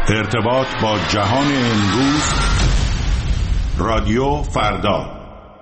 ارتباط با جهان امروز، رادیو فردا.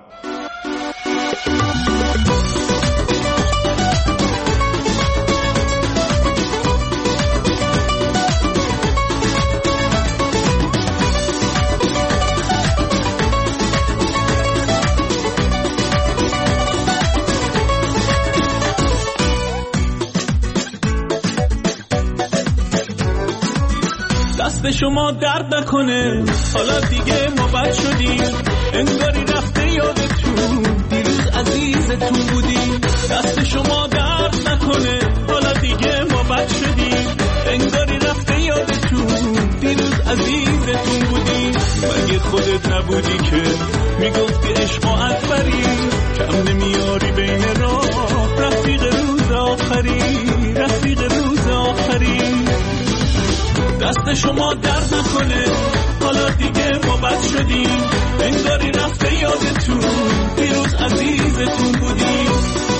دست شما درد نکنه، حالا دیگه ما بد شدیم، انگاری رفته یادتون دیروز عزیزتون بودیم. دست شما درد نکنه، حالا دیگه ما بد شدیم، انگاری رفته یادتون دیروز عزیزتون بودیم. مگه خودت نبودی که میگفتی عشق و اکبری، کم نمیاری بین راه، رفیق روز آخری، رفیق روز آخری. دست شما درد نکنه، حالا دیگه ما بد شدیم، انگاری رفته یادتون دیروز عزیزتون بودیم.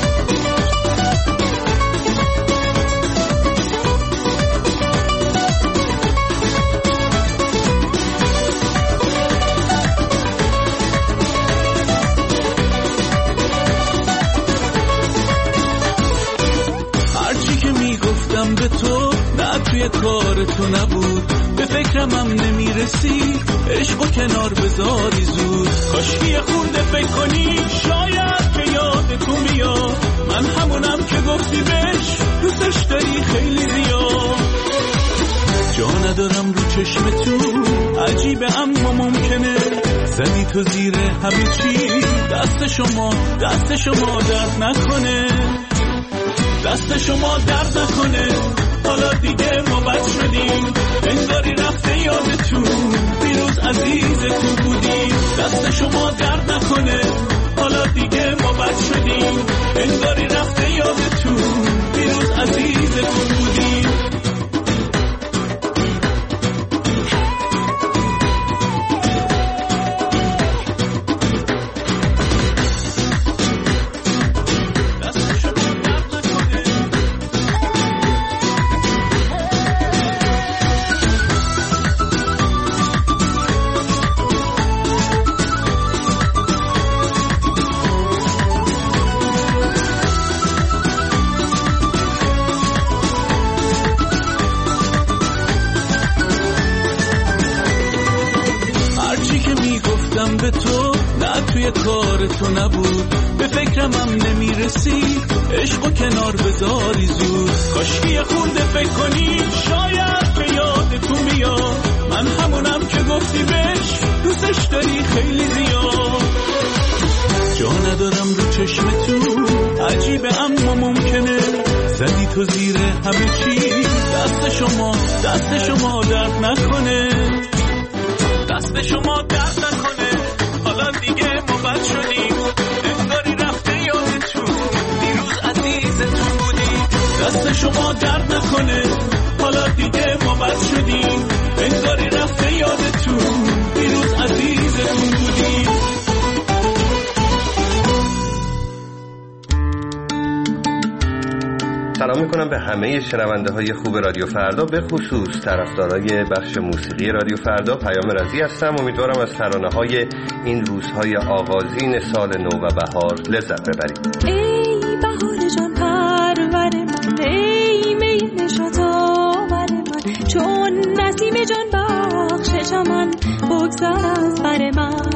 هرچی که میگفتم به تو نه توی کار تو نبود، به فکرم هم نمیرسی عشقو کنار بذاری زود. کاشکی خورده فکر کنی شاید که یادتون بیاد، من همونم که گفتی بهش دوستش داری خیلی زیاد. جا ندارم رو چشمتون، عجیبه اما ممکنه زدی تو زیر همه چی. دست شما درد نکنه، دست شما درد نکنه، حالا دیگه ما بد شدیم، انگاری رفته یادتون دیروز عزیزتون بودیم. دست شما درد نکنه، حالا دیگه ما بد شدیم، انگاری رفته یادتون دیروز عزیزتون بودیم. به تو نه توی کار تو نبود، به فکرم هم نمیرسی عشقو کنار بذاری زود. کاشکی خورده فکر کنی شاید که یادتون بیاد، من همونم که گفتی بهش دوستش داری خیلی زیاد. جا ندارم رو چشمتون، عجیبه اما ممکنه زدی تو زیر همه چی. دست شما درد نکنه، دست شما درد نکنه، حالا دیگه ما بد شدیم، انگاری رفته یادتون دیروز عزیزتون بودیم. دست شما درد نکنه، حالا دیگه ما بد شدیم، انگاری رفته یادتون دیروز عزیزتون بودیم. سلام میکنم به همه شنونده های خوب رادیو فردا، به خصوص طرفدارای بخش موسیقی رادیو فردا. پیام رضی هستم، امیدوارم از ترانه های این روزهای آغازین سال نو و بهار لذت ببرید. ای بهار جان پرور من، ای می نشاط آور من، چون نسیم جان بخش چمن بگذر از بر من.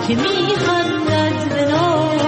که میخندد به ناز.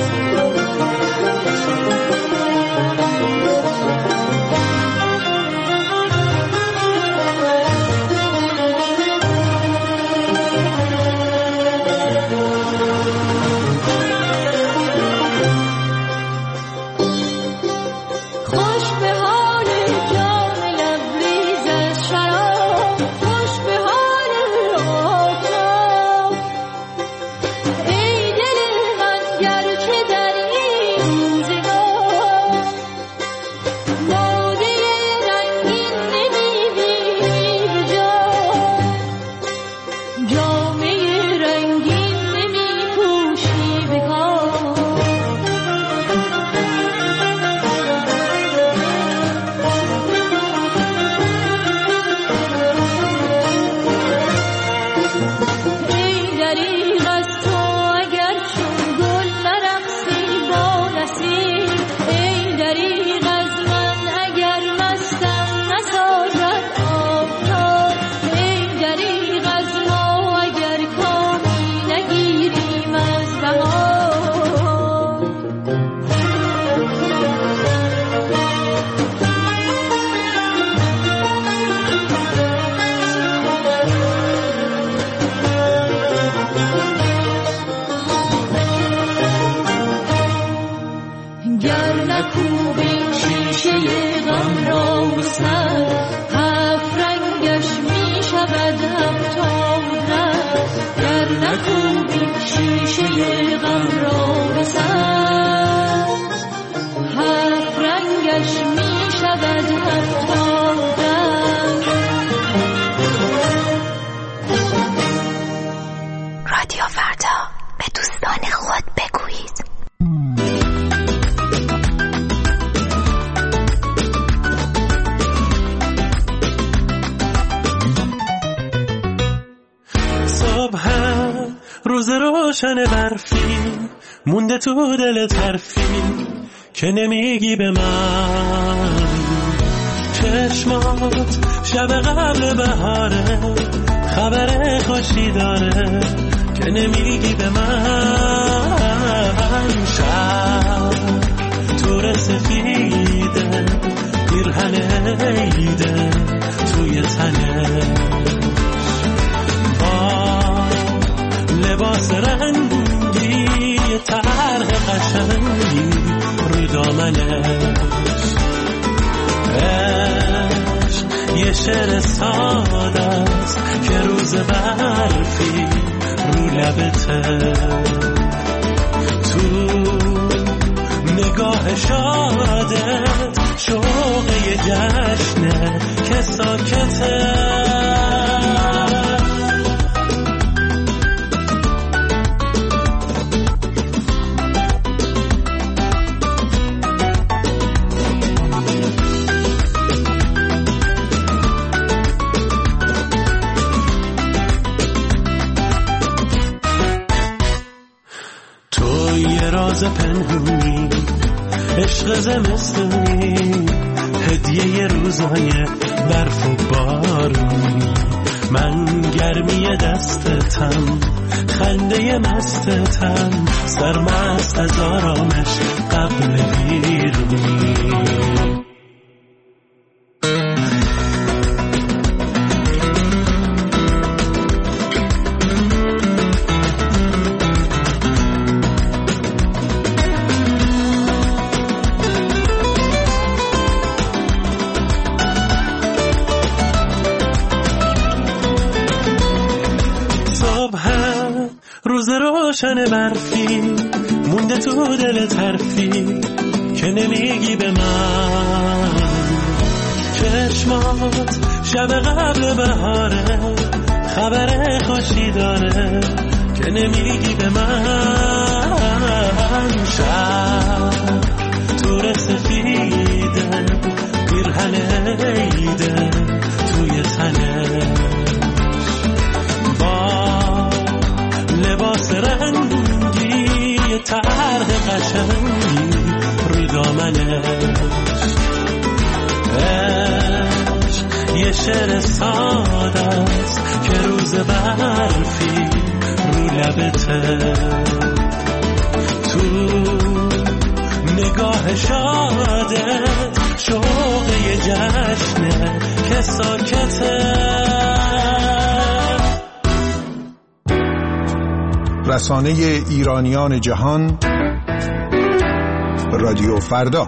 رادیو فردا، به دوستان خود بگویید. صبح روز روشن برفی مونده تو دل طرفی که نمیگی به من. چشمات شب قبل بهاره، خبر خوشی داره که نمیگی به من. شب تور سفیده، پیرهن عیده توی تنه، با لباس رنگی طرح قشنگی رو دامنش. یه شعر ساده است که روز برفی رو لبته، تو نگاه شادت شوق یه جشنه که ساکته. راز پنهونی، عشق زمستونی، هدیه روزای برف و بارونی. من گرمی دستتم، خنده مستتم، سرمست از آرامش قبل بیرونی. روز روشن برفی مونده تو دل طرفی که نمیگی به من. چشمات شب قبل بهاره، خبر خوشی داره که نمیگی به من. شب تور سفیده، پیرهن عیده توی تنه، لباس رنگی طرح قشنگی رو دامنش. یه شعر ساده است که روز برفی رو لبته، تو نگاه شادت شوق یه جشنه که ساکته. رسانه ایرانیان جهان، رادیو فردا.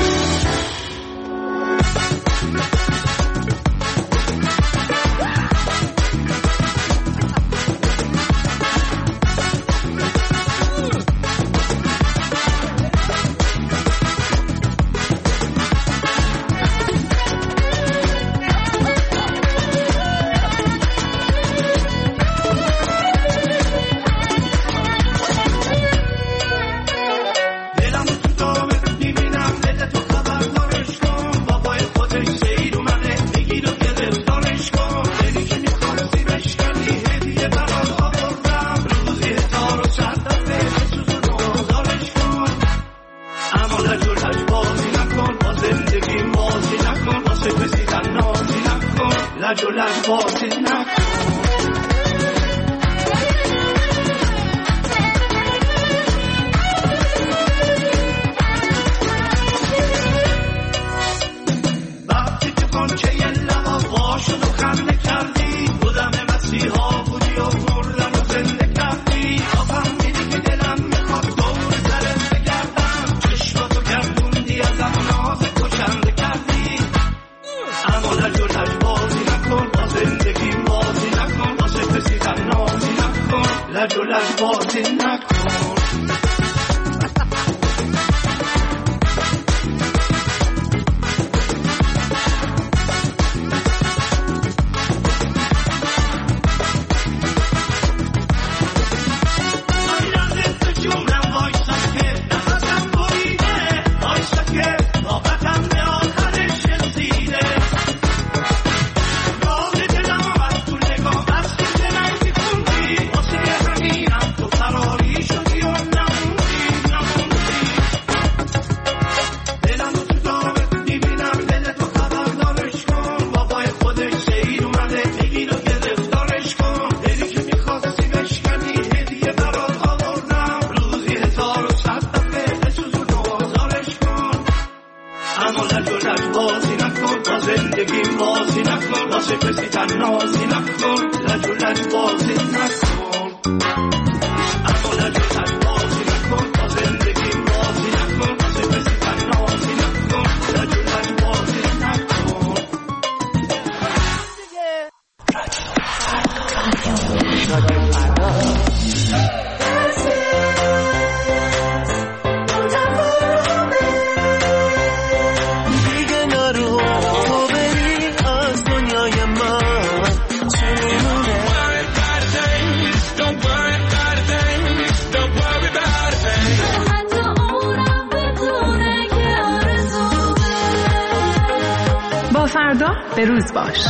فردا به روز باش.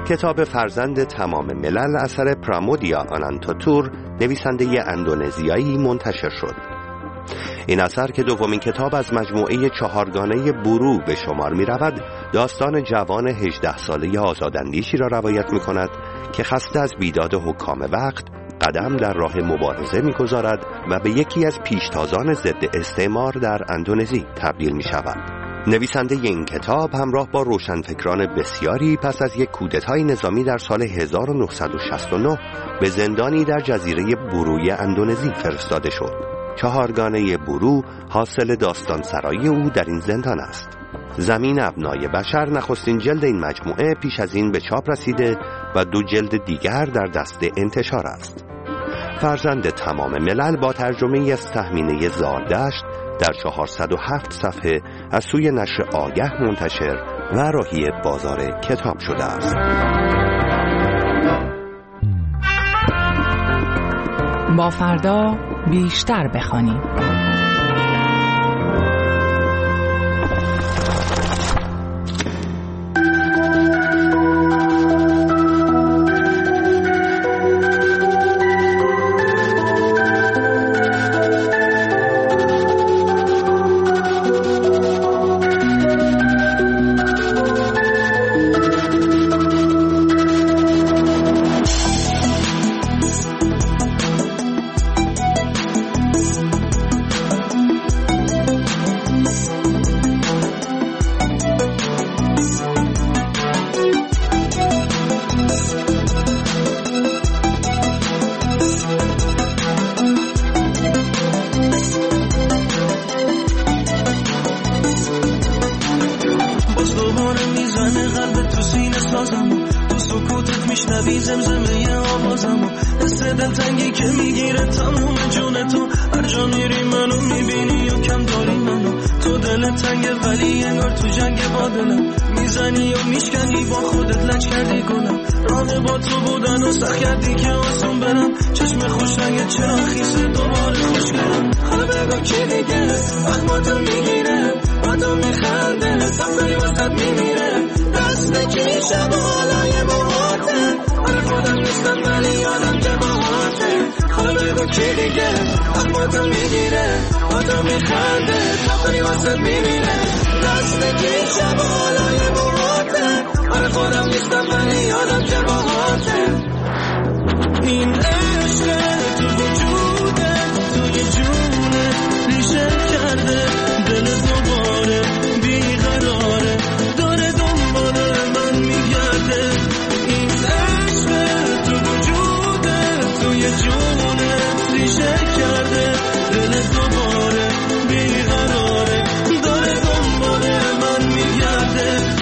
کتاب فرزند تمام ملل اثر پرامودیا آنانتاتور نویسنده اندونزیایی منتشر شد. این اثر که دومین کتاب از مجموعه 4گانه برو به شمار می رود، داستان جوان 18 ساله آزاداندیشی را روایت می کند که خسته از بیداد حکام وقت قدم در راه مبارزه می گذارد و به یکی از پیشتازان ضد استعمار در اندونزی تبدیل می شود. نویسنده این کتاب همراه با روشنفکران بسیاری پس از یک کودتای نظامی در سال 1969 به زندانی در جزیره بروی اندونزی فرستاده شد. 4گانه برو حاصل داستان سرایی او در این زندان است. زمین ابنای بشر نخستین جلد این مجموعه پیش از این به چاپ رسیده و 2 جلد دیگر در دست انتشار است. فرزند تمام ملل با ترجمه از تهمینه زاردشت در 407 صفحه از سوی نشر آگه منتشر و راهی بازار کتاب شده است. با فردا بیشتر بخوانیم. این عشق تو وجوده توی جونه ریشه کرده دل دوباره بیقراره داره دنبال من میگرده. این عشق تو وجوده توی جونه ریشه کرده دل دوباره بیقراره داره دنبال من میگرده.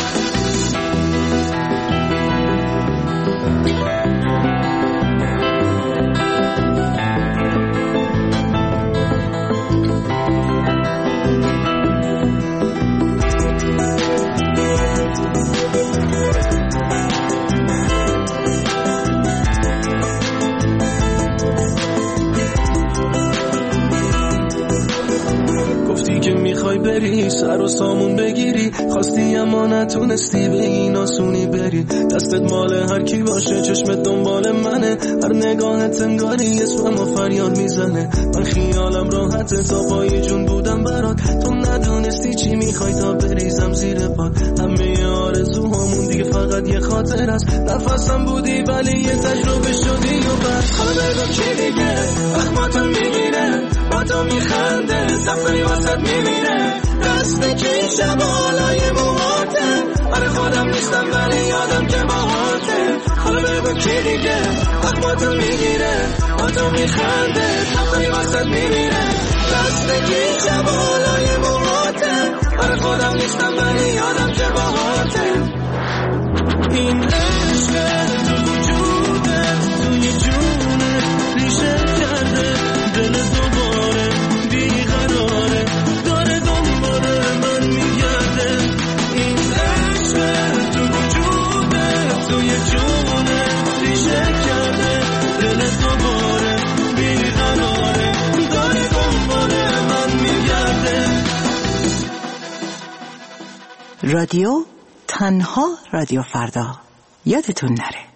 بری سر و سامون بگیری خواستی اما نتونستی به این آسونی بری. دستت مال هر کی باشه چشمت دنبال منه هر نگاهت انگاری اسممو فریاد میزنه. من خیالم راحته تا پای جون بودم برات تو ندونستی چی میخوای تا بریزم زیر پات. همه آرزوهامون دیگه فقط یه خاطر است نفسم بودی ولی یه تجربه شدی و بس. حالا بگو کی دیگه اخماتو میگیره با تو میخنده دفعی واسد میمیره دست که شبالای موهاته آره خودم نیستم ولی یادم که باهاته. حالا بگو کی دیگه اخماتو میگیره با تو میخنده دفعی واسد میمیره دست که شبالای موهاته آره خودم نیستم ولی یادم که باهاته. این عشق تو وجوده توی جونه ریشه کرده دل دوباره بیقراره داره دنبال من میگرده. این عشق تو وجوده توی جونه ریشه کرده دل دوباره بیقراره داره دنبال من میگرده. رادیو تنها رادیو فردا یادتون نره.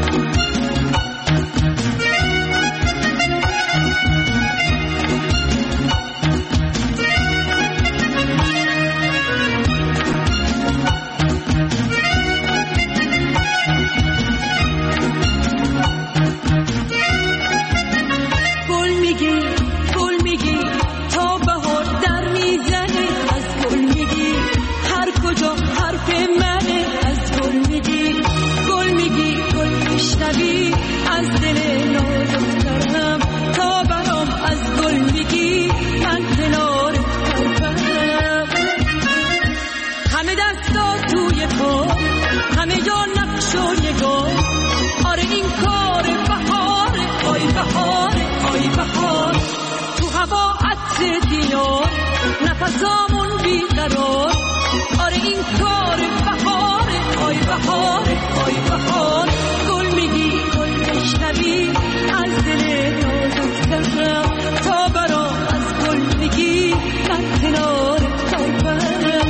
نفسامون بیقرار، آره این کار بهاره، آی بهاره، آی بهار. گل میگی گل بشنوی از دل نازکترم، تا برام از گل میگی من کنار کاربرم.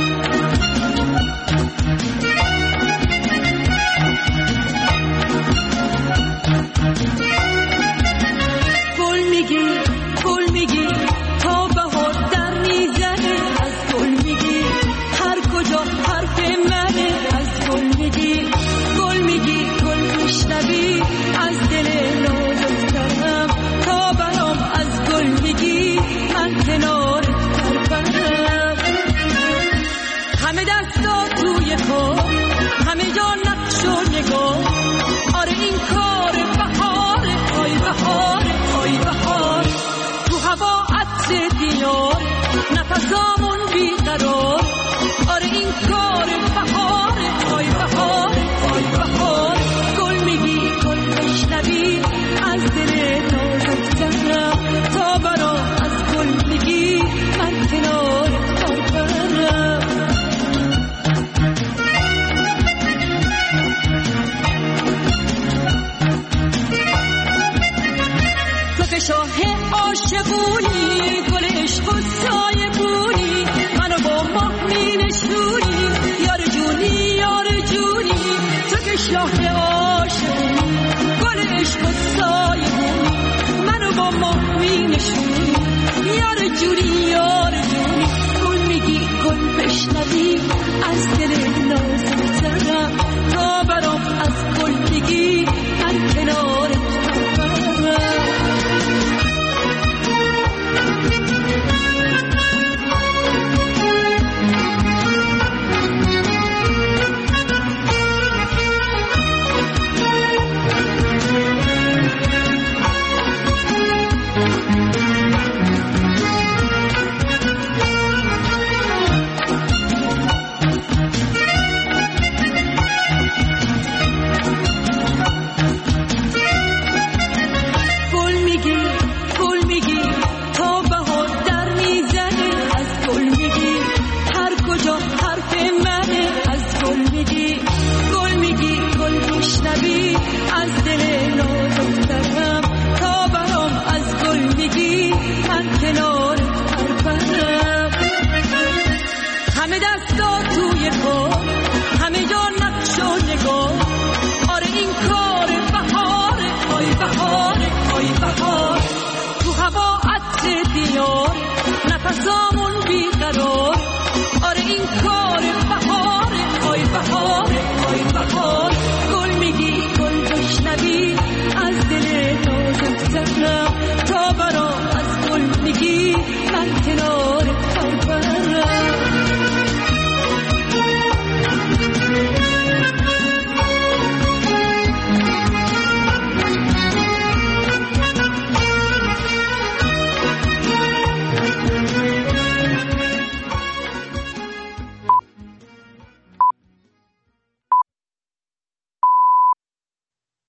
گل میگی گل میگی تا بهار در میزنه، از گل میگی هر کجا حرف منه، از گل میگی گل میشنوی از دل نازکترم، تا برام از گل میگی من کنار کاربرم. همه دستا توی کار، همه جا نقش و نگاه، آره این کار بهاره، آی بهاره، آی بهار. تو هوا عطر دیار، نفسامون بیقرار، آره این کار بهاره، آی بهاره، آی بهار. گل میگی گل بشنوی از دل نازکترم، تا برام از گل میگی من کنار کاربرم. تو که شاه عاشقونی، گل عشق و سایه بونی، منو با ماه می نشونی، یار جونی یار جونی. تو که شاه عاشقونی، گل عشق و سایه بونی، منو با ماه می نشونی، یار جونی یار جونی. گل میگی گل بشنوی از دل نازکترم، تا برام از گل میگی من کنار کاربرم. از دل